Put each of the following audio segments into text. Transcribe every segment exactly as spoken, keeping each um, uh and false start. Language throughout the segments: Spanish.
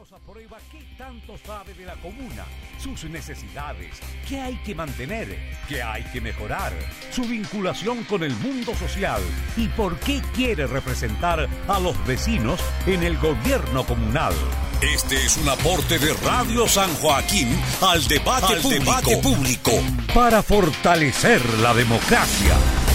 Ponemos a prueba qué tanto sabe de la comuna, sus necesidades, qué hay que mantener, qué hay que mejorar, su vinculación con el mundo social y por qué quiere representar a los vecinos en el gobierno comunal. Este es un aporte de Radio San Joaquín al debate, al público, debate público para fortalecer la democracia.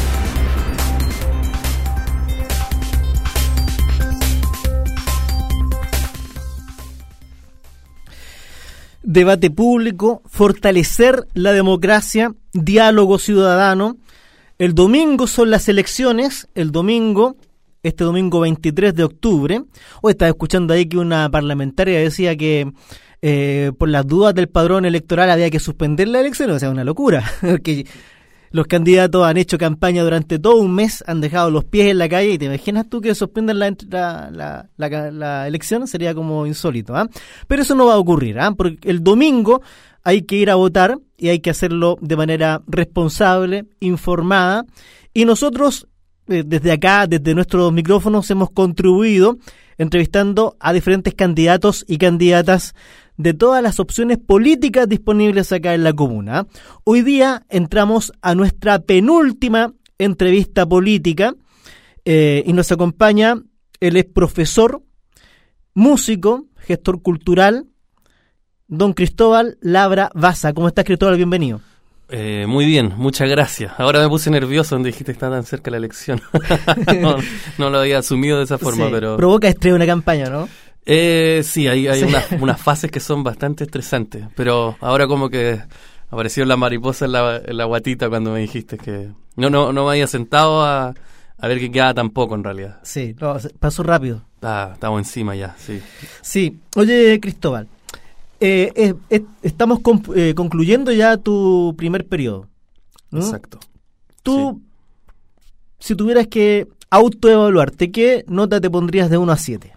Debate público, fortalecer la democracia, diálogo ciudadano. El domingo son las elecciones, el domingo, este domingo veintitrés de octubre. Hoy estaba escuchando ahí que una parlamentaria decía que eh, por las dudas del padrón electoral había que suspender la elección, o sea, una locura, porque los candidatos han hecho campaña durante todo un mes, han dejado los pies en la calle, y te imaginas tú que suspendan la, la, la, la, la elección, sería como insólito, ¿eh? Pero eso no va a ocurrir, ¿eh? Porque el domingo hay que ir a votar y hay que hacerlo de manera responsable, informada, y nosotros eh, desde acá, desde nuestros micrófonos, hemos contribuido entrevistando a diferentes candidatos y candidatas de todas las opciones políticas disponibles acá en la comuna. Hoy día entramos a nuestra penúltima entrevista política eh, y nos acompaña, él es profesor, músico, gestor cultural, don Cristóbal Labra Baza. ¿Cómo estás, Cristóbal? Bienvenido. Eh, muy bien, muchas gracias. Ahora me puse nervioso donde dijiste que está tan cerca la elección. no, no lo había asumido de esa forma, sí, pero... Provoca estrés una campaña, ¿no? Eh, sí, hay, hay sí. Unas, unas fases que son bastante estresantes, pero ahora como que apareció la mariposa en la, en la guatita cuando me dijiste que no no no me había sentado a, a ver que quedaba tan poco en realidad. Sí, no, pasó rápido. Ah, estamos encima ya, sí. Sí, oye, Cristóbal, eh, eh, eh, estamos comp- eh, concluyendo ya tu primer periodo, ¿no? Exacto. Tú, sí. Si tuvieras que autoevaluarte, ¿qué nota te pondrías de uno a siete?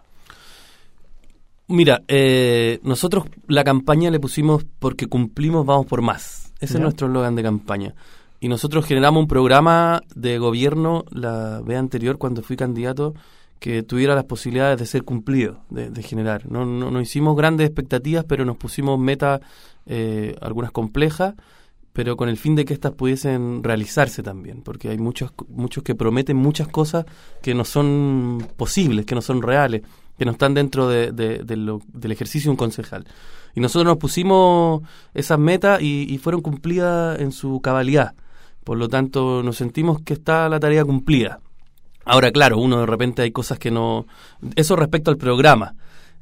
Mira, eh, nosotros la campaña le pusimos porque cumplimos, vamos por más. Ese ¿Ya? Es nuestro eslogan de campaña. Y nosotros generamos un programa de gobierno la vez anterior, cuando fui candidato, que tuviera las posibilidades de ser cumplido, de, de generar. No, no, no hicimos grandes expectativas, pero nos pusimos metas, eh, algunas complejas, pero con el fin de que éstas pudiesen realizarse también, porque hay muchos, muchos que prometen muchas cosas que no son posibles, que no son reales, que no están dentro de, de, de lo, del ejercicio de un concejal. Y nosotros nos pusimos esas metas y, y fueron cumplidas en su cabalidad. Por lo tanto, nos sentimos que está la tarea cumplida. Ahora, claro, uno de repente hay cosas que no... Eso respecto al programa.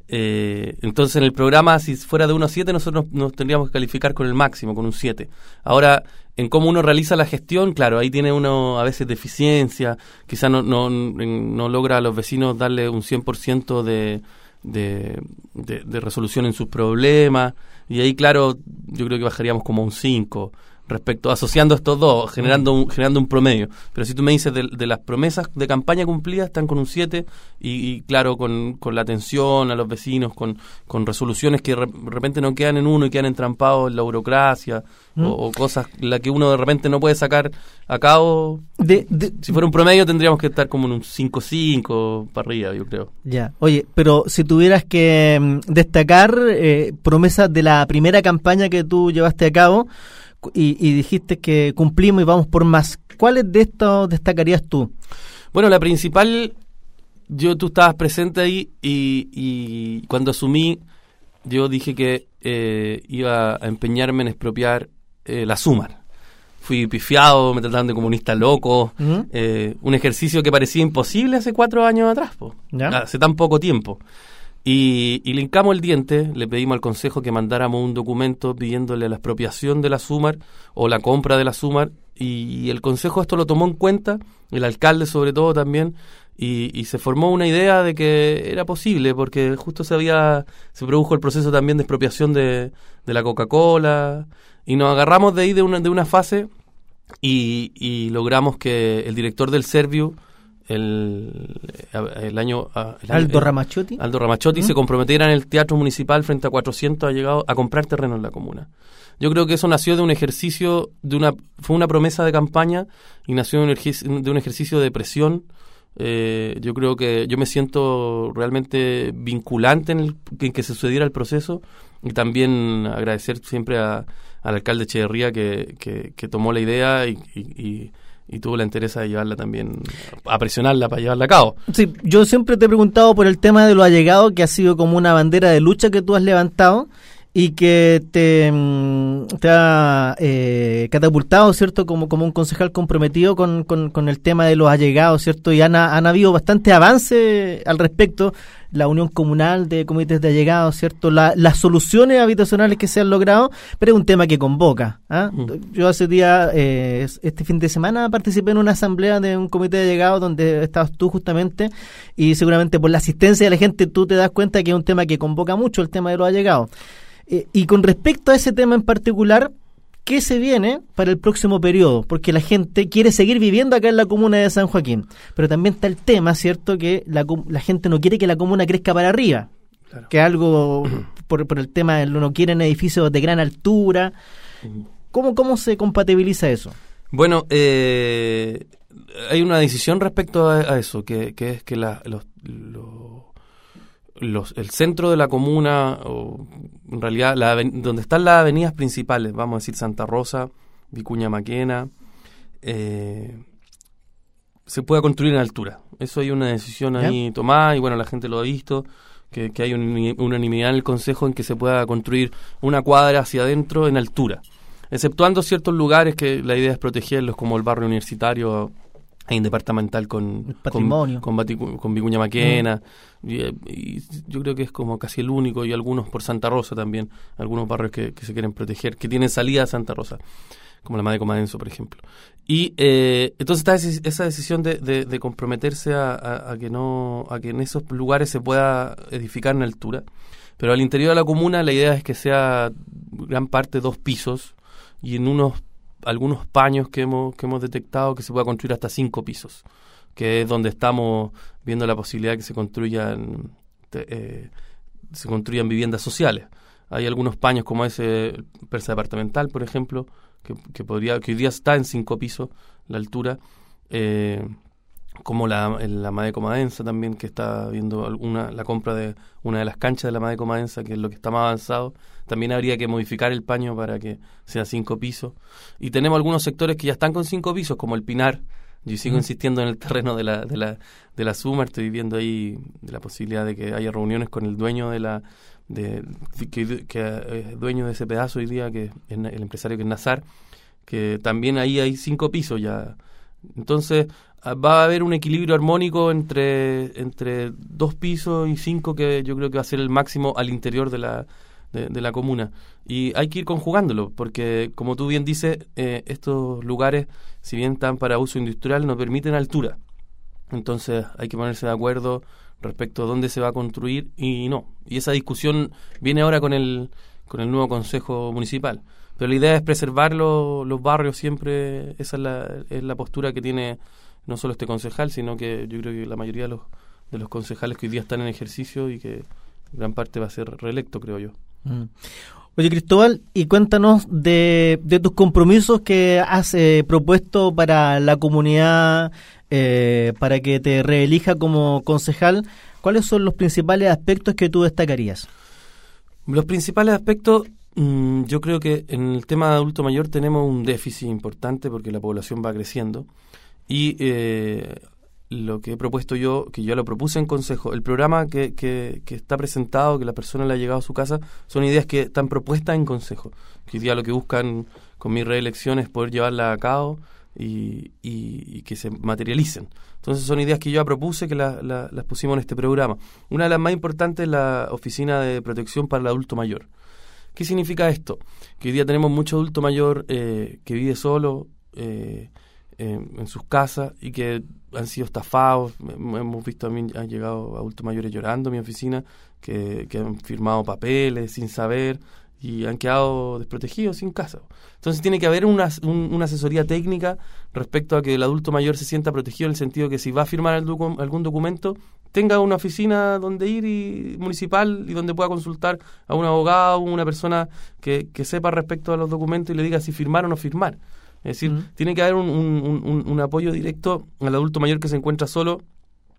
Eh, entonces, en el programa, si fuera de uno a siete, nosotros nos, nos tendríamos que calificar con el máximo, con un siete. Ahora, en cómo uno realiza la gestión, claro, ahí tiene uno a veces deficiencia, quizás no, no, no logra a los vecinos darle un cien por ciento de, de, de, de resolución en sus problemas, y ahí, claro, yo creo que bajaríamos como un cinco, respecto, asociando estos dos, generando un, generando un promedio. Pero si tú me dices de, de las promesas de campaña cumplidas, están con un siete, y, y claro, con, con la atención a los vecinos, con, con resoluciones que de repente no quedan en uno y quedan entrampados en la burocracia, ¿Mm? o, o cosas la que uno de repente no puede sacar a cabo. De, de, si fuera un promedio tendríamos que estar como en un cinco cinco para arriba, yo creo. Ya, oye, pero si tuvieras que um, destacar eh, promesas de la primera campaña que tú llevaste a cabo, Y, y dijiste que cumplimos y vamos por más, ¿cuáles de estos destacarías tú? Bueno, la principal, yo tú estabas presente ahí y, y cuando asumí, yo dije que eh, iba a empeñarme en expropiar eh, la SUMAR. Fui pifiado, me trataron de comunista loco, uh-huh. eh, un ejercicio que parecía imposible hace cuatro años atrás, po, hace tan poco tiempo. Y, y le hincamos el diente, le pedimos al Consejo que mandáramos un documento pidiéndole la expropiación de la SUMAR o la compra de la SUMAR, y, y el Consejo esto lo tomó en cuenta, el alcalde sobre todo también, y, y se formó una idea de que era posible, porque justo se había se produjo el proceso también de expropiación de, de la Coca-Cola, y nos agarramos de ahí de una, de una fase y, y logramos que el director del Serviu, El, el año el Aldo año, Ramaciotti Aldo Ramaciotti ¿Mm? se comprometiera en el Teatro Municipal frente a cuatrocientos, ha llegado a comprar terreno en la comuna. Yo creo que eso nació de un ejercicio, de una fue una promesa de campaña y nació de un ejercicio de, un ejercicio de presión Eh, yo creo que yo me siento realmente vinculante en, el, en que se sucediera el proceso, y también agradecer siempre a, al alcalde Echeverría que, que, que tomó la idea y, y, y, y tuvo la interés de llevarla también, a presionarla para llevarla a cabo. Sí, yo siempre te he preguntado por el tema de los allegados, que ha sido como una bandera de lucha que tú has levantado y que te, te ha eh, catapultado, ¿cierto?, como, como un concejal comprometido con, con, con el tema de los allegados, ¿cierto? Y han, han habido bastante avance al respecto, la unión comunal de comités de allegados, ¿cierto? La, las soluciones habitacionales que se han logrado, pero es un tema que convoca. ¿eh? Mm. Yo hace día, eh, este fin de semana, participé en una asamblea de un comité de allegados donde estabas tú justamente, y seguramente por la asistencia de la gente tú te das cuenta que es un tema que convoca mucho, el tema de los allegados. Eh, y con respecto a ese tema en particular, ¿qué se viene para el próximo periodo? Porque la gente quiere seguir viviendo acá en la comuna de San Joaquín, pero también está el tema, ¿cierto?, que la, la gente no quiere que la comuna crezca para arriba, claro. que algo por, por el tema de no quieren edificios de gran altura. ¿Cómo, cómo se compatibiliza eso? Bueno, eh, hay una decisión respecto a, a eso, que, que es que la, los, los Los, el centro de la comuna, o en realidad la, donde están las avenidas principales, vamos a decir Santa Rosa, Vicuña Maquena, eh, se pueda construir en altura. Eso hay una decisión ahí ¿Ya? tomada, y bueno, la gente lo ha visto, que, que hay un, unanimidad en el Consejo en que se pueda construir una cuadra hacia adentro en altura, exceptuando ciertos lugares que la idea es protegerlos, como el barrio universitario. Hay un departamental con patrimonio, con, con, con Vicuña Maquena, mm. y, y yo creo que es como casi el único, y algunos por Santa Rosa también, algunos barrios que, que se quieren proteger, que tienen salida a Santa Rosa, como la Madre Comadenso, por ejemplo. Y eh, entonces está ese, esa decisión de, de, de comprometerse a, a, a que no a que en esos lugares se pueda edificar en altura, pero al interior de la comuna la idea es que sea gran parte dos pisos, y en unos algunos paños que hemos que hemos detectado que se pueda construir hasta cinco pisos, que es donde estamos viendo la posibilidad de que se construyan eh, se construyan viviendas sociales. Hay algunos paños como ese Persa Departamental, por ejemplo, que, que podría que hoy día está en cinco pisos la altura, eh, como la, la Madre Comadensa también, que está viendo una, la compra de una de las canchas de la Madre Comadensa, que es lo que está más avanzado. También habría que modificar el paño para que sea cinco pisos. Y tenemos algunos sectores que ya están con cinco pisos, como el Pinar. Yo sigo mm. insistiendo en el terreno de la de la de la Suma. Estoy viendo ahí de la posibilidad de que haya reuniones con el dueño de la de que, que es dueño de ese pedazo hoy día, que es el empresario que es Nazar, que también ahí hay cinco pisos ya. Entonces va a haber un equilibrio armónico entre entre dos pisos y cinco, que yo creo que va a ser el máximo al interior de la de, de la comuna, y hay que ir conjugándolo, porque como tú bien dices, eh, estos lugares, si bien están para uso industrial, no permiten altura. Entonces hay que ponerse de acuerdo respecto a dónde se va a construir y no. Y esa discusión viene ahora con el con el nuevo Consejo Municipal. Pero la idea es preservar lo, los barrios siempre. Esa es la, es la postura que tiene no solo este concejal, sino que yo creo que la mayoría de los, de los concejales que hoy día están en ejercicio, y que gran parte va a ser reelecto, creo yo. Mm. Oye, Cristóbal, y cuéntanos de, de tus compromisos que has eh, propuesto para la comunidad, eh, para que te reelija como concejal. ¿Cuáles son los principales aspectos que tú destacarías? Los principales aspectos, mmm, yo creo que en el tema de adulto mayor tenemos un déficit importante porque la población va creciendo, y eh, lo que he propuesto yo, que yo lo propuse en consejo, el programa que, que, que está presentado, que la persona le ha llegado a su casa, son ideas que están propuestas en consejo, que hoy día lo que buscan con mi reelección es poder llevarla a cabo y, y, y que se materialicen. Entonces son ideas que yo ya propuse, que la, la, las pusimos en este programa. Una de las más importantes es la Oficina de Protección para el Adulto Mayor. ¿Qué significa esto? Que hoy día tenemos mucho adulto mayor eh, que vive solo, eh, eh, en sus casas, y que han sido estafados. Hemos visto, a mí han llegado adultos mayores llorando a mi oficina, que, que han firmado papeles sin saber y han quedado desprotegidos, sin casa. Entonces tiene que haber una, un, una asesoría técnica respecto a que el adulto mayor se sienta protegido, en el sentido que si va a firmar docu- algún documento, tenga una oficina donde ir, y municipal, y donde pueda consultar a un abogado, una persona que, que sepa respecto a los documentos y le diga si firmar o no firmar. Es decir, uh-huh. tiene que haber un, un, un, un apoyo directo al adulto mayor que se encuentra solo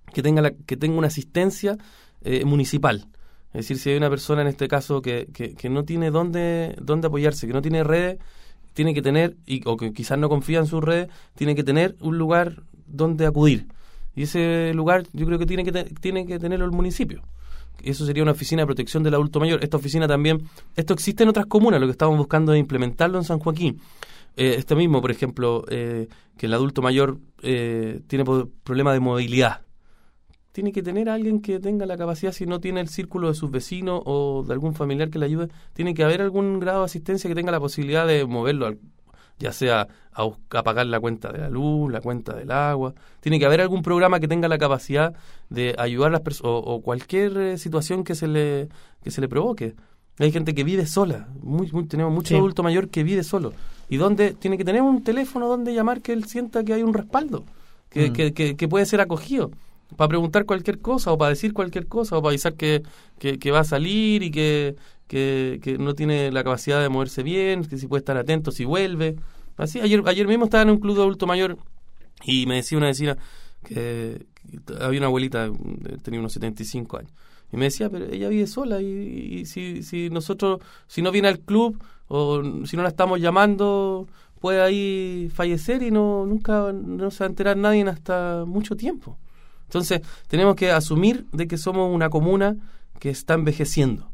que tenga la, que tenga una asistencia eh, municipal. Es decir, si hay una persona en este caso que, que, que no tiene dónde, dónde apoyarse, que no tiene redes, tiene que tener, y, o que quizás no confía en sus redes, tiene que tener un lugar donde acudir. Y ese lugar yo creo que tiene que, te, tiene que tenerlo el municipio. Eso sería una oficina de protección del adulto mayor. Esta oficina también, esto existe en otras comunas, lo que estamos buscando es implementarlo en San Joaquín. Eh, este mismo, por ejemplo, eh, que el adulto mayor eh, tiene problemas de movilidad. Tiene que tener a alguien que tenga la capacidad, si no tiene el círculo de sus vecinos o de algún familiar que le ayude, tiene que haber algún grado de asistencia que tenga la posibilidad de moverlo, al, ya sea a, a pagar la cuenta de la luz, la cuenta del agua. Tiene que haber algún programa que tenga la capacidad de ayudar a las personas, o, o cualquier eh, situación que se le que se le provoque. Hay gente que vive sola, muy, muy, tenemos mucho sí. adulto mayor que vive solo, y donde tiene que tener un teléfono donde llamar, que él sienta que hay un respaldo, que, mm. que, que, que puede ser acogido, para preguntar cualquier cosa, o para decir cualquier cosa, o para avisar que, que, que va a salir y que, que, que no tiene la capacidad de moverse bien, que si puede estar atento si vuelve. Así, ayer, ayer mismo estaba en un club de adulto mayor y me decía una vecina que, que había una abuelita, tenía unos setenta y cinco años, y me decía, pero ella vive sola, y, y si, si nosotros, si no viene al club, o si no la estamos llamando, puede ahí fallecer y no nunca no se va a enterar nadie hasta mucho tiempo. Entonces, tenemos que asumir de que somos una comuna que está envejeciendo.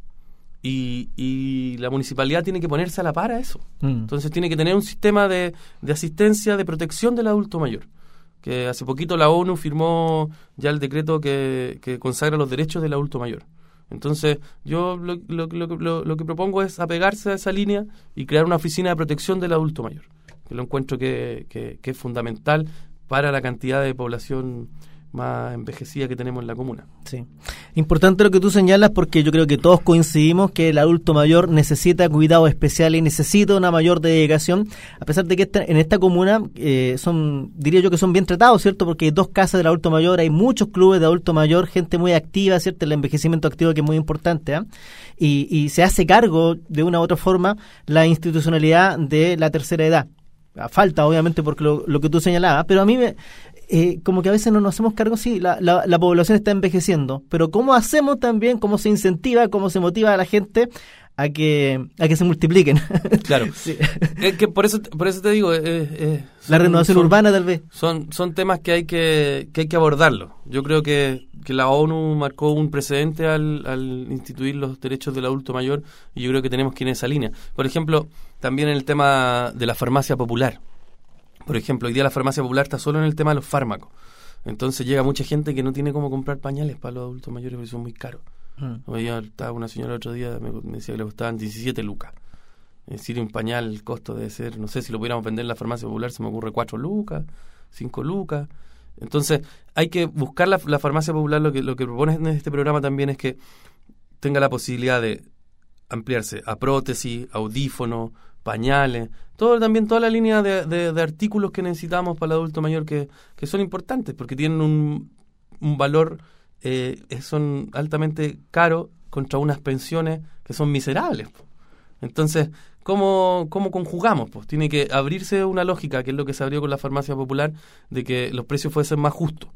Y, y la municipalidad tiene que ponerse a la par a eso. Mm. Entonces, tiene que tener un sistema de, de asistencia, de protección del adulto mayor. Que hace poquito la ONU firmó ya el decreto que, que consagra los derechos del adulto mayor. Entonces, yo lo, lo, lo, lo, lo que propongo es apegarse a esa línea y crear una oficina de protección del adulto mayor. Que lo encuentro que, que, que es fundamental para la cantidad de población más envejecida que tenemos en la comuna. Sí. Importante lo que tú señalas, porque yo creo que todos coincidimos que el adulto mayor necesita cuidados especiales y necesita una mayor dedicación, a pesar de que esta, en esta comuna eh, son, diría yo que son bien tratados, ¿cierto? Porque hay dos casas del adulto mayor, hay muchos clubes de adulto mayor, gente muy activa, ¿cierto? El envejecimiento activo, que es muy importante, ¿eh? y, y se hace cargo de una u otra forma la institucionalidad de la tercera edad. Falta, obviamente, porque lo, lo que tú señalabas, pero a mí me... Eh, como que a veces no nos hacemos cargo, sí, la, la, la población está envejeciendo, pero ¿cómo hacemos también, cómo se incentiva, cómo se motiva a la gente a que a que se multipliquen? Claro, sí. Es que por eso por eso te digo, eh, eh, son, la renovación son, urbana tal vez. Son son temas que hay que que hay que abordarlo. Yo creo que, que la ONU marcó un precedente al, al instituir los derechos del adulto mayor, y yo creo que tenemos que ir en esa línea. Por ejemplo, también el tema de la farmacia popular. Por ejemplo, hoy día la farmacia popular está solo en el tema de los fármacos. Entonces llega mucha gente que no tiene cómo comprar pañales para los adultos mayores porque son muy caros. Mm. Hoy estaba una señora el otro día, me, me decía que le costaban diecisiete lucas. Es decir, un pañal, el costo debe ser, no sé si lo pudiéramos vender en la farmacia popular, se me ocurre cuatro lucas, cinco lucas. Entonces, hay que buscar la, la farmacia popular. Lo que, lo que propone en este programa también es que tenga la posibilidad de ampliarse a prótesis, audífonos, pañales, todo también toda la línea de, de, de artículos que necesitamos para el adulto mayor, que, que son importantes porque tienen un, un valor, eh, son altamente caros contra unas pensiones que son miserables. Entonces, ¿cómo, cómo conjugamos? Pues tiene que abrirse una lógica, que es lo que se abrió con la farmacia popular, de que los precios fuesen más justos.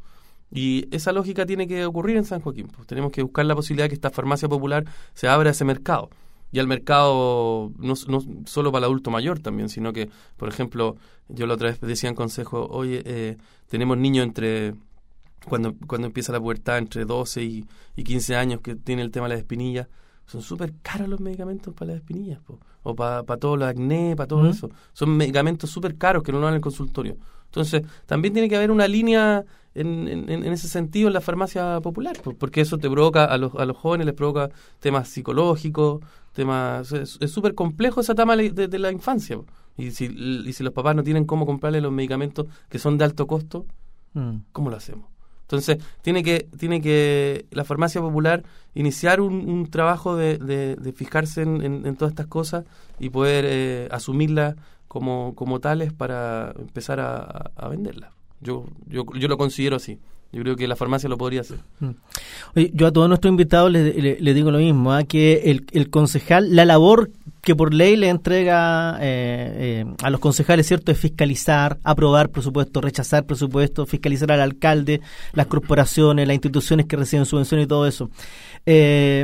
Y esa lógica tiene que ocurrir en San Joaquín. Pues tenemos que buscar la posibilidad de que esta farmacia popular se abra a ese mercado. Y al mercado no, no solo para el adulto mayor también, sino que, por ejemplo, yo la otra vez decía en consejo, oye, eh, tenemos niños entre, cuando cuando empieza la pubertad, entre doce y, y quince años, que tiene el tema de las espinillas. Son súper caros los medicamentos para las espinillas, po. O para pa todo el acné, para todo uh-huh. eso. Son medicamentos súper caros que no lo dan en el consultorio. Entonces, también tiene que haber una línea en, en, en ese sentido en la farmacia popular, po, porque eso te provoca, a los, a los jóvenes les provoca temas psicológicos, temas es súper complejo esa etapa de, de la infancia. Po. Y si, y si los papás no tienen cómo comprarle los medicamentos que son de alto costo, uh-huh. ¿cómo lo hacemos? Entonces, tiene que tiene que la farmacia popular iniciar un, un trabajo de, de, de fijarse en, en, en todas estas cosas y poder eh, asumirlas como, como tales para empezar a, a venderlas. Yo, yo yo lo considero así. Yo creo que la farmacia lo podría hacer. Oye, yo a todos nuestros invitados les, les, les digo lo mismo, ¿eh? que el, el concejal, la labor que por ley le entrega eh, eh, a los concejales, ¿cierto?, es fiscalizar, aprobar presupuestos, rechazar presupuestos, fiscalizar al alcalde, las corporaciones, las instituciones que reciben subvenciones y todo eso. Eh,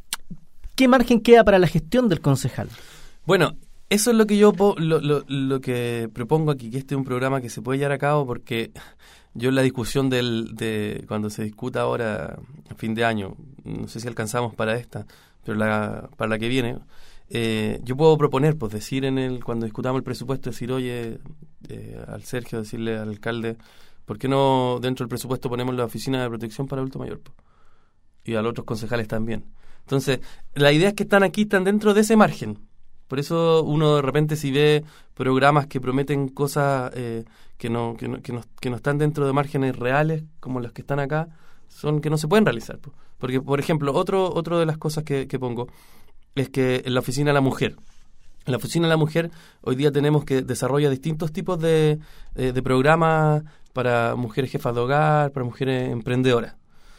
¿Qué margen queda para la gestión del concejal? Bueno, eso es lo que yo lo, lo, lo que propongo aquí, que este es un programa que se puede llevar a cabo, porque yo en la discusión del, de cuando se discuta ahora a fin de año, no sé si alcanzamos para esta, pero la, para la que viene, eh, yo puedo proponer, pues decir en el cuando discutamos el presupuesto, decir, oye, eh, al Sergio, decirle al alcalde, ¿por qué no dentro del presupuesto ponemos la oficina de protección para adulto mayor? Pues? Y a los otros concejales también. Entonces, la idea es que están aquí, están dentro de ese margen. Por eso uno de repente si ve programas que prometen cosas eh, que, no, que, no, que, no, que no están dentro de márgenes reales, como los que están acá, son que no se pueden realizar. Porque, por ejemplo, otro otro de las cosas que, que pongo es que en la Oficina de la Mujer, en la Oficina de la Mujer hoy día tenemos que desarrollar distintos tipos de, eh, de programas para mujeres jefas de hogar, para mujeres emprendedoras,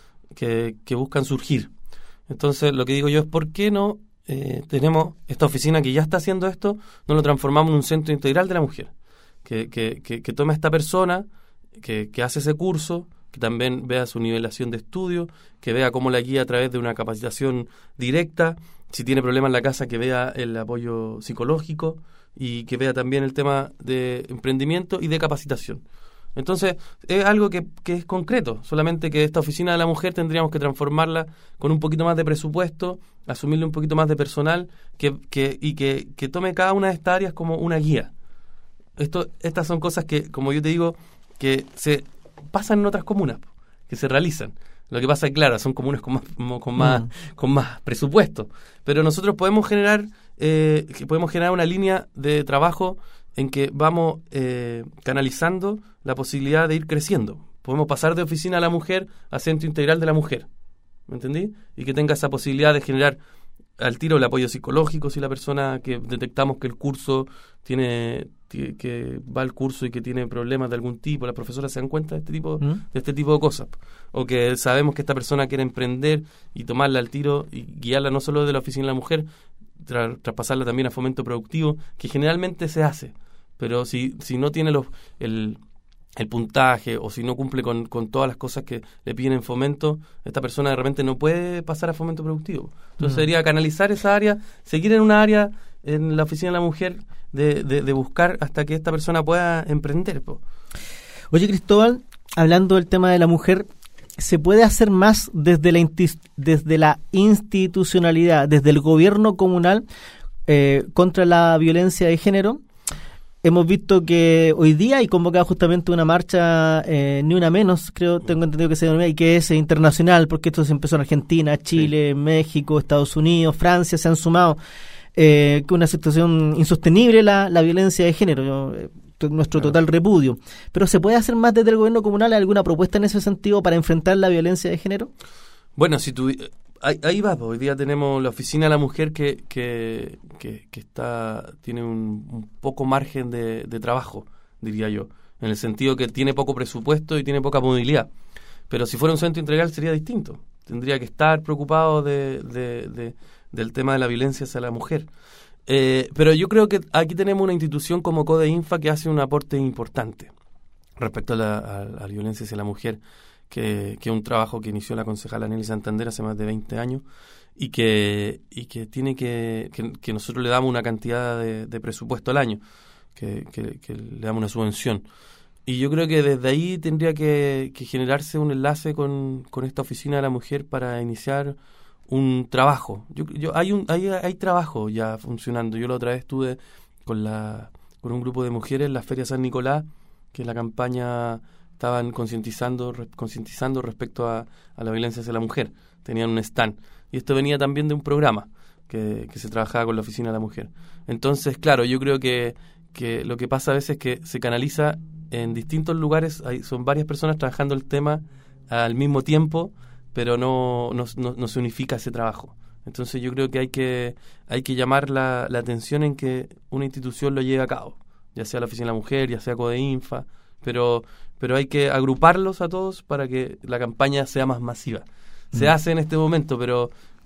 que, que buscan surgir. Entonces, lo que digo yo es, ¿por qué no eh, tenemos esta oficina que ya está haciendo esto, no lo transformamos en un centro integral de la mujer? Que, que, que, que tome a esta persona que, que hace ese curso, que también vea su nivelación de estudio, que vea cómo la guía a través de una capacitación directa, si tiene problemas en la casa, que vea el apoyo psicológico y que vea también el tema de emprendimiento y de capacitación. Entonces, es algo que, que es concreto, solamente que esta oficina de la mujer tendríamos que transformarla con un poquito más de presupuesto, asumirle un poquito más de personal que, que, y que, que tome cada una de estas áreas como una guía. Esto, estas son cosas que, como yo te digo, que se pasan en otras comunas, que se realizan. Lo que pasa es, claro, son comunas con más, con más, mm. con más presupuesto, pero nosotros podemos generar, eh, podemos generar una línea de trabajo en que vamos eh, canalizando la posibilidad de ir creciendo. Podemos pasar de oficina a la mujer a centro integral de la mujer, ¿me entendí? Y que tenga esa posibilidad de generar al tiro el apoyo psicológico si la persona que detectamos que el curso tiene, que, que va al curso y que tiene problemas de algún tipo, las profesoras se dan cuenta de este tipo, ¿Mm? de este tipo de cosas. O que sabemos que esta persona quiere emprender y tomarla al tiro y guiarla no solo de la oficina de la mujer, tra- traspasarla también a fomento productivo, que generalmente se hace. Pero si, si no tiene los, el, el puntaje o si no cumple con, con todas las cosas que le piden en fomento, esta persona de repente no puede pasar a fomento productivo. Entonces mm. sería canalizar esa área, seguir en una área en la oficina de la mujer de, de, de buscar hasta que esta persona pueda emprender. Po. Oye, Cristóbal, hablando del tema de la mujer, ¿se puede hacer más desde la, inti- desde la institucionalidad, desde el gobierno comunal eh, contra la violencia de género? Hemos visto que hoy día hay convocada justamente una marcha, eh, ni una menos, creo, tengo entendido que se denomina, y que es internacional, porque esto se empezó en Argentina, Chile, sí. México, Estados Unidos, Francia, se han sumado, eh, que una situación insostenible la, la violencia de género, yo, eh, nuestro claro. total repudio. Pero ¿se puede hacer más desde el gobierno comunal? ¿Hay alguna propuesta en ese sentido para enfrentar la violencia de género? Bueno, si tú... Ahí, ahí va, hoy día tenemos la oficina de la mujer que que, que, que está tiene un, un poco margen de, de trabajo, diría yo, en el sentido que tiene poco presupuesto y tiene poca movilidad. Pero si fuera un centro integral sería distinto. Tendría que estar preocupado de, de, de, del tema de la violencia hacia la mujer. Eh, pero yo creo que aquí tenemos una institución como CODEINFA que hace un aporte importante respecto a la, a, a la violencia hacia la mujer, que que es un trabajo que inició la concejala Nelly Santander hace más de veinte años y que y que tiene que, que, que nosotros le damos una cantidad de, de presupuesto al año, que, que, que le damos una subvención. Y yo creo que desde ahí tendría que, que generarse un enlace con, con esta oficina de la mujer para iniciar un trabajo. Yo, yo hay un hay, hay trabajo ya funcionando. Yo la otra vez estuve con la con un grupo de mujeres en la Feria San Nicolás, que es la campaña... estaban concientizando re, concientizando respecto a, a la violencia hacia la mujer. Tenían un stand. Y esto venía también de un programa que, que se trabajaba con la oficina de la mujer. Entonces, claro, yo creo que, que lo que pasa a veces es que se canaliza en distintos lugares. Hay, son varias personas trabajando el tema al mismo tiempo, pero no, no, no, no se unifica ese trabajo. Entonces yo creo que hay que, hay que llamar la, la atención en que una institución lo lleve a cabo, ya sea la oficina de la mujer, ya sea CODEINFA, pero... pero hay que agruparlos a todos para que la campaña sea más masiva. Se mm. hace en este momento, pero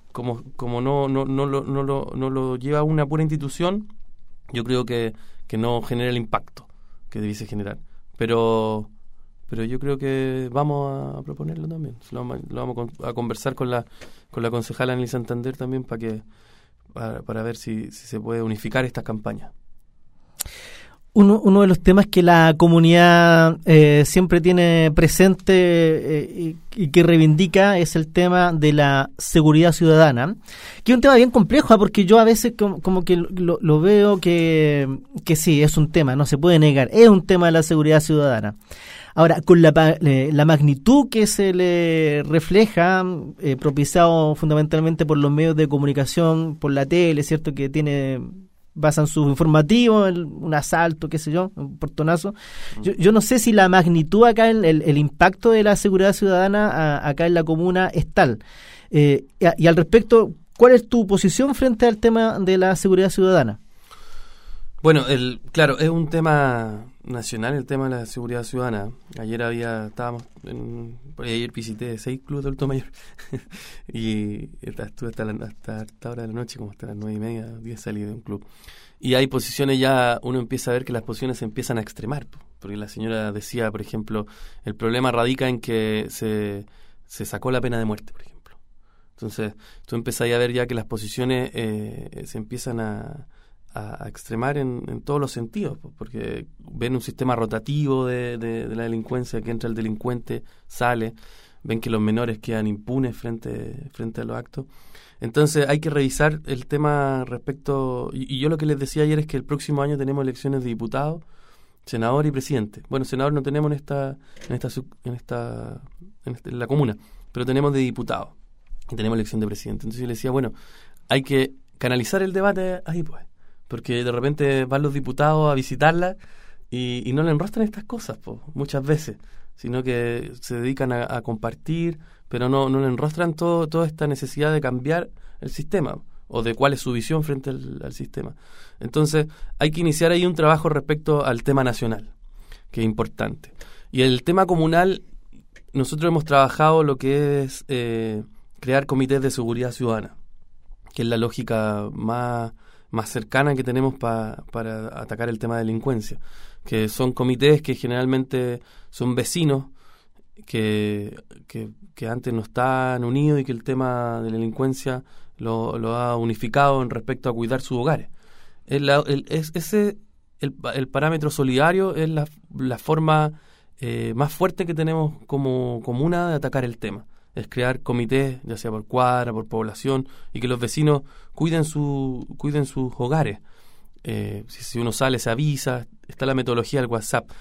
como como no no no lo no lo, no lo lleva una pura institución, yo creo que, que no genera el impacto que debiese generar. Pero pero yo creo que vamos a proponerlo también. Lo vamos, lo vamos a conversar con la con la concejala Annely Santander también para que para, para ver si, si se puede unificar estas campañas. Uno, uno de los temas que la comunidad eh, siempre tiene presente eh, y, y que reivindica es el tema de la seguridad ciudadana, que es un tema bien complejo, ¿eh? Porque yo a veces como, como que lo, lo veo que, que sí, es un tema, no se puede negar, es un tema de la seguridad ciudadana. Ahora, con la, la magnitud que se le refleja, eh, propiciado fundamentalmente por los medios de comunicación, por la tele, ¿cierto?, que tiene... basan sus informativos, el, un asalto, qué sé yo, un portonazo. Yo, yo no sé si la magnitud acá, el, el, el impacto de la seguridad ciudadana a, acá en la comuna es tal. Eh, y, y al respecto, ¿cuál es tu posición frente al tema de la seguridad ciudadana? Bueno, el claro, es un tema nacional el tema de la seguridad ciudadana. Ayer había, estábamos, en, ayer visité seis clubes de adulto mayor y estuve hasta, la, hasta esta hora de la noche, como hasta las nueve y media, diez salí de un club. Y hay posiciones ya, uno empieza a ver que las posiciones se empiezan a extremar, porque la señora decía, por ejemplo, el problema radica en que se, se sacó la pena de muerte, por ejemplo. Entonces, tú empezás a ver ya que las posiciones eh, se empiezan a... a extremar en, en todos los sentidos, porque ven un sistema rotativo de, de, de la delincuencia, que entra el delincuente, sale, ven que los menores quedan impunes frente, frente a los actos. Entonces hay que revisar el tema respecto, y, y yo lo que les decía ayer es que el próximo año tenemos elecciones de diputados, senador y presidente. Bueno, senador no tenemos en esta en esta en esta en, esta, en la comuna, pero tenemos de diputados y tenemos elección de presidente. Entonces yo les decía, bueno, hay que canalizar el debate ahí, pues, porque de repente van los diputados a visitarla y, y no le enrostran estas cosas, pues, muchas veces, sino que se dedican a, a compartir, pero no, no le enrostran todo, toda esta necesidad de cambiar el sistema o de cuál es su visión frente al, al sistema. Entonces hay que iniciar ahí un trabajo respecto al tema nacional, que es importante. Y el tema comunal, nosotros hemos trabajado lo que es eh, crear comités de seguridad ciudadana, que es la lógica más... más cercana que tenemos pa, para atacar el tema de delincuencia, que son comités que generalmente son vecinos que, que, que antes no estaban unidos y que el tema de la delincuencia lo, lo ha unificado en respecto a cuidar sus hogares. Es la, el, es, ese el, el parámetro solidario es la, la forma eh, más fuerte que tenemos como comuna de atacar el tema. Es crear comités, ya sea por cuadra, por población, y que los vecinos cuiden su cuiden sus hogares. Eh, si, si uno sale, se avisa. Está la metodología del WhatsApp,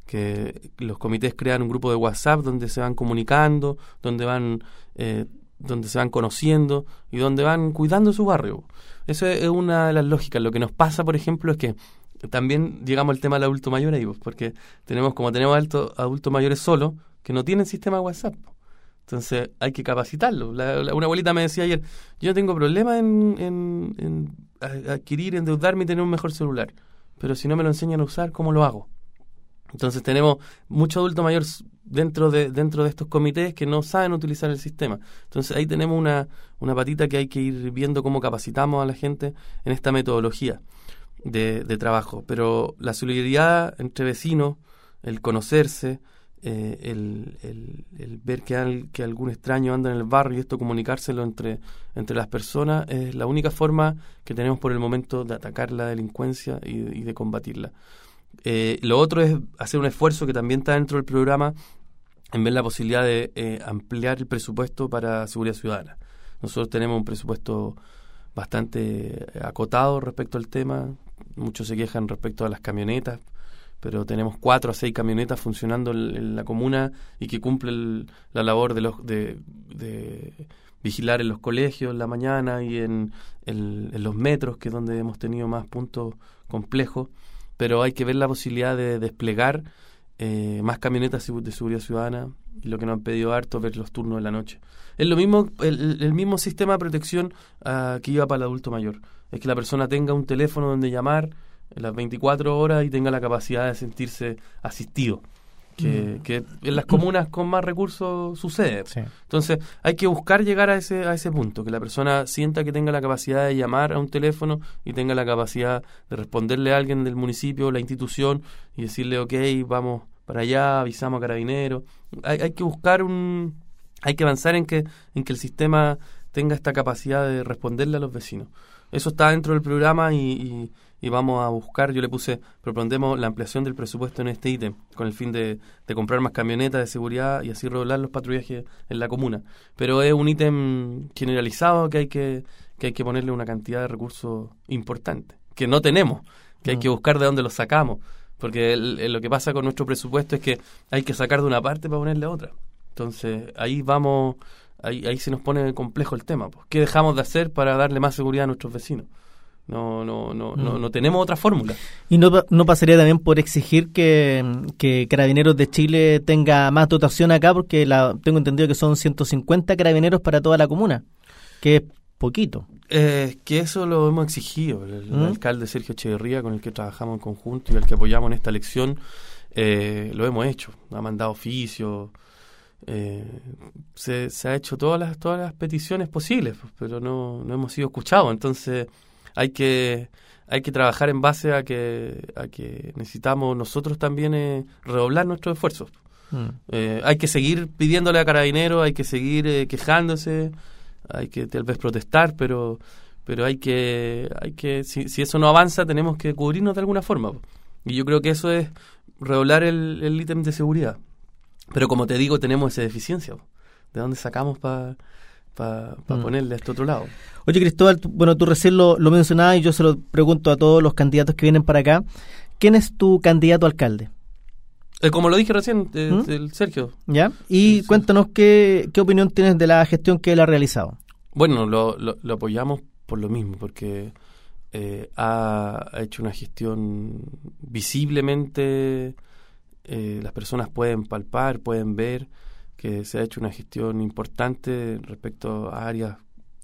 que los comités crean un grupo de WhatsApp donde se van comunicando, donde van eh, donde se van conociendo y donde van cuidando su barrio. Eso es una de las lógicas. Lo que nos pasa, por ejemplo, es que también llegamos al tema del adulto mayor ahí, porque tenemos como tenemos alto, adultos mayores solos que no tienen sistema de WhatsApp. Entonces hay que capacitarlo. La, la, una abuelita me decía ayer, yo no tengo problema en, en, en adquirir, endeudarme y tener un mejor celular, pero si no me lo enseñan a usar, ¿cómo lo hago? Entonces tenemos muchos adultos mayores dentro de dentro de estos comités que no saben utilizar el sistema. Entonces ahí tenemos una, una patita que hay que ir viendo cómo capacitamos a la gente en esta metodología de, de trabajo. Pero la solidaridad entre vecinos, el conocerse, Eh, el, el, el ver que, al, que algún extraño anda en el barrio y esto comunicárselo entre, entre las personas es la única forma que tenemos por el momento de atacar la delincuencia y, y de combatirla. Eh, lo otro es hacer un esfuerzo que también está dentro del programa en ver la posibilidad de eh, ampliar el presupuesto para seguridad ciudadana. Nosotros tenemos un presupuesto bastante acotado respecto al tema. Muchos se quejan respecto a las camionetas, pero tenemos cuatro a seis camionetas funcionando en, en la comuna y que cumplen la labor de, los, de, de vigilar en los colegios en la mañana y en, en, en los metros, que es donde hemos tenido más puntos complejos, pero hay que ver la posibilidad de desplegar eh, más camionetas de seguridad ciudadana, y lo que nos han pedido harto, ver los turnos de la noche. Es lo mismo, el, el mismo sistema de protección uh, que iba para el adulto mayor, es que la persona tenga un teléfono donde llamar las veinticuatro horas y tenga la capacidad de sentirse asistido, que, mm. que en las comunas con más recursos sucede. Sí. Entonces hay que buscar llegar a ese a ese punto, que la persona sienta que tenga la capacidad de llamar a un teléfono y tenga la capacidad de responderle a alguien del municipio, la institución, y decirle, ok, vamos para allá, avisamos a Carabineros. Hay, hay que buscar un... Hay que avanzar en que en que el sistema tenga esta capacidad de responderle a los vecinos. Eso está dentro del programa y, y, y vamos a buscar, yo le puse, propondremos la ampliación del presupuesto en este ítem, con el fin de, de comprar más camionetas de seguridad y así redoblar los patrullajes en la comuna. Pero es un ítem generalizado que hay que, que hay que ponerle una cantidad de recursos importante, que no tenemos, que hay que buscar de dónde los sacamos, porque el, el, lo que pasa con nuestro presupuesto es que hay que sacar de una parte para ponerle a otra. Entonces, ahí vamos... Ahí, ahí se nos pone complejo el tema. Pues. ¿Qué dejamos de hacer para darle más seguridad a nuestros vecinos? No no no mm. no, no tenemos otra fórmula. ¿Y no, no pasaría también por exigir que, que Carabineros de Chile tenga más dotación acá? Porque la, tengo entendido que son ciento cincuenta carabineros para toda la comuna, que es poquito. Eh, que eso lo hemos exigido. El, ¿Mm? el alcalde Sergio Echeverría, con el que trabajamos en conjunto y al que apoyamos en esta elección, eh, lo hemos hecho. Ha mandado oficios. Eh, se, se ha hecho todas las todas las peticiones posibles, pero no, no hemos sido escuchados. Entonces hay que hay que trabajar en base a que a que necesitamos nosotros también eh, redoblar nuestros esfuerzos. Mm. Eh, hay que seguir pidiéndole a Carabineros, hay que seguir eh, quejándose, hay que tal vez protestar, pero pero hay que hay que si, si eso no avanza tenemos que cubrirnos de alguna forma. Y yo creo que eso es redoblar el, el ítem de seguridad. Pero como te digo, tenemos esa deficiencia. ¿De dónde sacamos para pa, pa mm. ponerle a este otro lado? Oye, Cristóbal, tú, bueno, tú recién lo, lo mencionabas y yo se lo pregunto a todos los candidatos que vienen para acá. ¿Quién es tu candidato a alcalde? Eh, como lo dije recién, eh, ¿Mm? el Sergio. ¿Ya? Y sí, cuéntanos sí. Qué, qué opinión tienes de la gestión que él ha realizado. Bueno, lo, lo, lo apoyamos por lo mismo, porque eh, ha, ha hecho una gestión visiblemente... Eh, las personas pueden palpar, pueden ver que se ha hecho una gestión importante respecto a áreas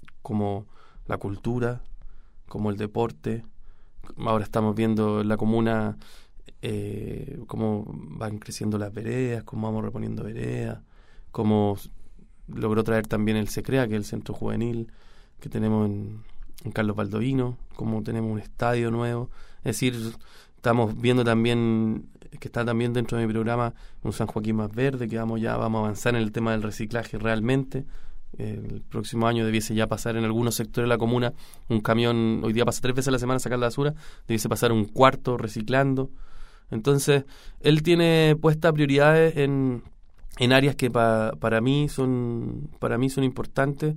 como la cultura, como el deporte. Ahora estamos viendo en la comuna eh, cómo van creciendo las veredas, cómo vamos reponiendo veredas, cómo logró traer también el SECREA, que es el centro juvenil que tenemos en, en Carlos Baldovino, cómo tenemos un estadio nuevo. Es decir, estamos viendo también que está también dentro de mi programa un San Joaquín más verde, que vamos ya vamos a avanzar en el tema del reciclaje realmente. El próximo año debiese ya pasar en algunos sectores de la comuna un camión, hoy día pasa tres veces a la semana a sacar la basura, debiese pasar un cuarto reciclando. Entonces, él tiene puestas prioridades en, en áreas que pa, para mí son para mí son importantes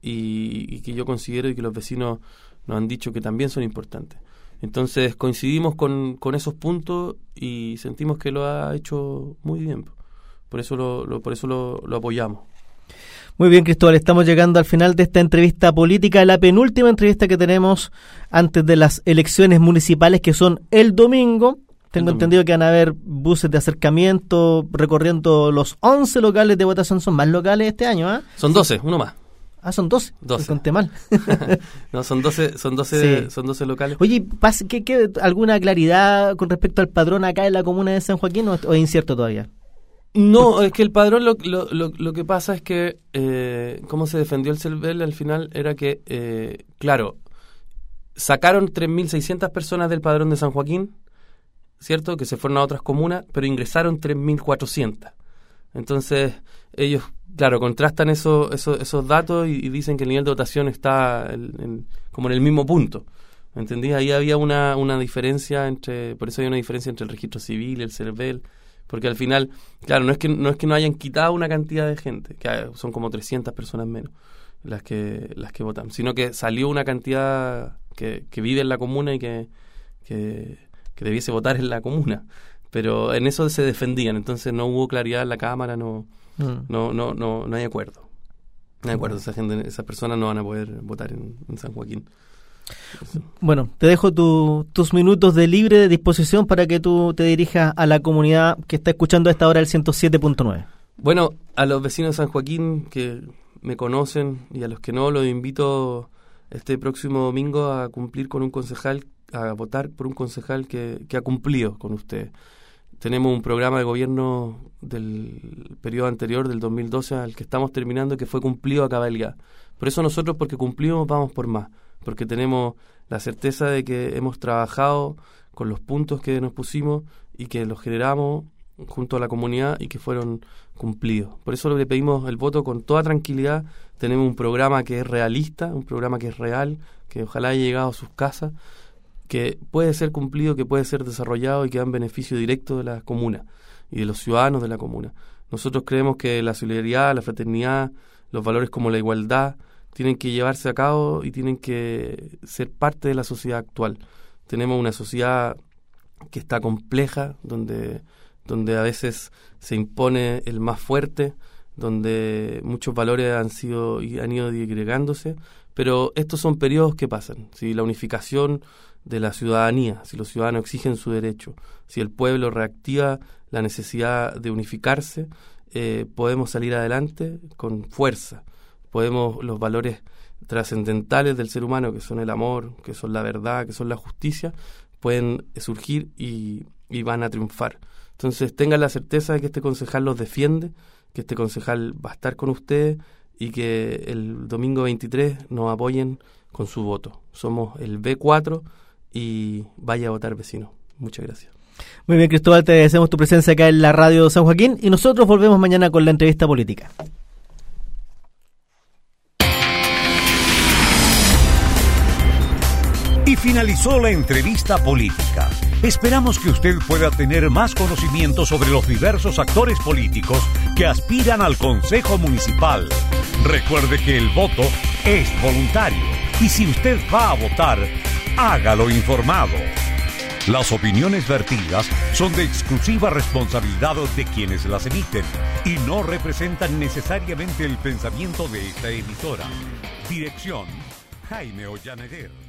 y, y que yo considero y que los vecinos nos han dicho que también son importantes. Entonces coincidimos con, con esos puntos y sentimos que lo ha hecho muy bien. Por eso lo, lo, por eso lo, lo apoyamos. Muy bien, Cristóbal, estamos llegando al final de esta entrevista política, la penúltima entrevista que tenemos antes de las elecciones municipales, que son el domingo. Tengo el entendido domingo. Que van a haber buses de acercamiento recorriendo los once locales de votación. Son más locales este año, ¿ah? ¿eh? Son doce, uno más. Ah, son doce. doce. Conté mal. No, son doce, son doce, sí. son doce locales. Oye, ¿qué, qué, ¿alguna claridad con respecto al padrón acá en la comuna de San Joaquín o, o es incierto todavía? No, es que el padrón lo, lo, lo, lo que pasa es que eh, cómo se defendió el CERVEL al final era que, eh, claro, sacaron tres mil seiscientas personas del padrón de San Joaquín, ¿cierto? Que se fueron a otras comunas, pero ingresaron tres mil cuatrocientas. Entonces, ellos... Claro, contrastan eso, eso, esos datos y, y dicen que el nivel de votación está en, en, como en el mismo punto. ¿Entendí? Ahí había una, una diferencia entre, por eso hay una diferencia entre el registro civil y el CERVEL, porque al final, claro, no es que no es que no hayan quitado una cantidad de gente, que son como trescientas personas menos las que las que votan, sino que salió una cantidad que, que vive en la comuna y que, que, que debiese votar en la comuna. Pero en eso se defendían, entonces no hubo claridad en la Cámara, no... No, no, no, no hay acuerdo. No hay acuerdo. Esa gente, esas personas no van a poder votar en, en San Joaquín. Eso. Bueno, te dejo tu, tus minutos de libre disposición para que tú te dirijas a la comunidad que está escuchando a esta hora el ciento siete punto nueve. Bueno, a los vecinos de San Joaquín que me conocen y a los que no, los invito este próximo domingo a cumplir con un concejal, a votar por un concejal que, que ha cumplido con ustedes. tenemos un programa de gobierno del periodo anterior, del dos mil doce al que estamos terminando, que fue cumplido a cabalidad. Por eso nosotros, porque cumplimos, vamos por más, porque tenemos la certeza de que hemos trabajado con los puntos que nos pusimos y que los generamos junto a la comunidad y que fueron cumplidos. Por eso le pedimos el voto con toda tranquilidad. Tenemos un programa que es realista, un programa que es real, que ojalá haya llegado a sus casas, que puede ser cumplido, que puede ser desarrollado y que da en beneficio directo de la comuna y de los ciudadanos de la comuna. Nosotros creemos que la solidaridad, la fraternidad, los valores como la igualdad tienen que llevarse a cabo y tienen que ser parte de la sociedad actual. Tenemos una sociedad que está compleja, donde, donde a veces se impone el más fuerte, donde muchos valores han sido y han ido digregándose, pero estos son periodos que pasan. Si la unificación de la ciudadanía, si los ciudadanos exigen su derecho, si el pueblo reactiva la necesidad de unificarse, eh, podemos salir adelante con fuerza. Podemos, los valores trascendentales del ser humano, que son el amor, que son la verdad, que son la justicia, pueden surgir y, y van a triunfar. Entonces tengan la certeza de que este concejal los defiende, que este concejal va a estar con ustedes y que el domingo veintitrés nos apoyen con su voto. Somos el B cuatro y vaya a votar, vecino. Muchas gracias. Muy bien, Cristóbal, te agradecemos tu presencia acá en la radio San Joaquín y nosotros volvemos mañana con la entrevista política. Y finalizó la entrevista política. Esperamos que usted pueda tener más conocimiento sobre los diversos actores políticos que aspiran al Consejo Municipal. Recuerde que el voto es voluntario y si usted va a votar, hágalo informado. Las opiniones vertidas son de exclusiva responsabilidad de quienes las emiten y no representan necesariamente el pensamiento de esta emisora. Dirección: Jaime Ollaneguer.